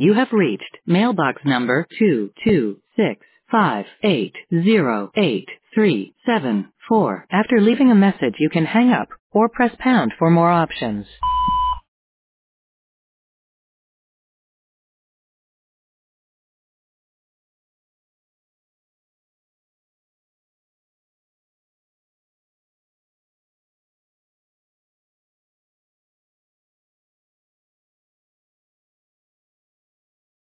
You have reached mailbox number 226580837. After leaving a message, you can hang up or press pound for more options.